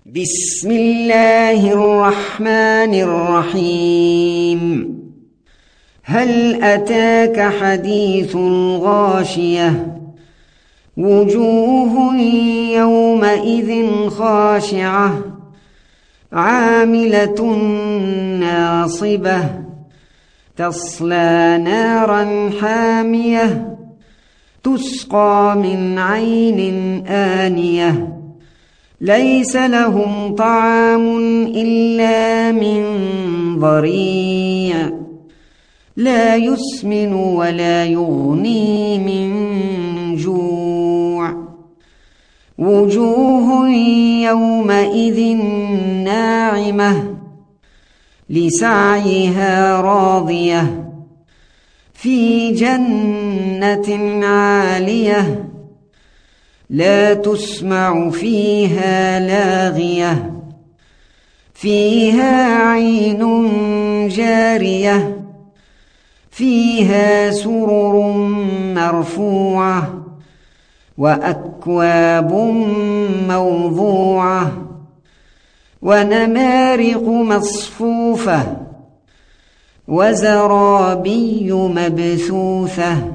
بسم الله الرحمن الرحيم هل أتاك حديث الغاشية وجوه يومئذ خاشعة عاملة ناصبة تصلى نارا حامية تسقى من عين آنية ليس لهم طعام إلا من ضريع لا يسمن ولا يغني من جوع وجوه يومئذ ناعمة لسعيها راضية في جنة عالية لا تسمع فيها لاغية فيها عين جارية فيها سرر مرفوعة وأكواب موضوعة ونمارق مصفوفة وزرابي مبثوثة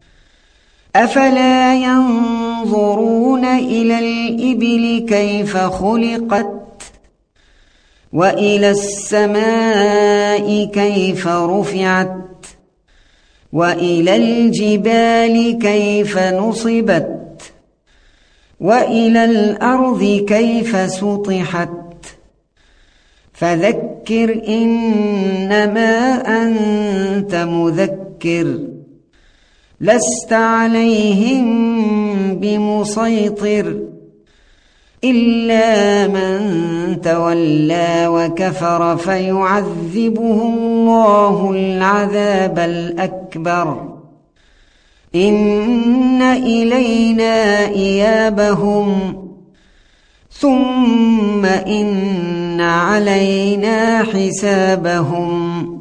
أفلا ينظرون إلى الإبل كيف خلقت وإلى السماء كيف رفعت وإلى الجبال كيف نصبت وإلى الأرض كيف سطحت فذكر إنما أنت مذكر لست عليهم بمسيطر إلا من تولى وكفر فيعذبه الله العذاب الأكبر إن إلينا إيابهم ثم إن علينا حسابهم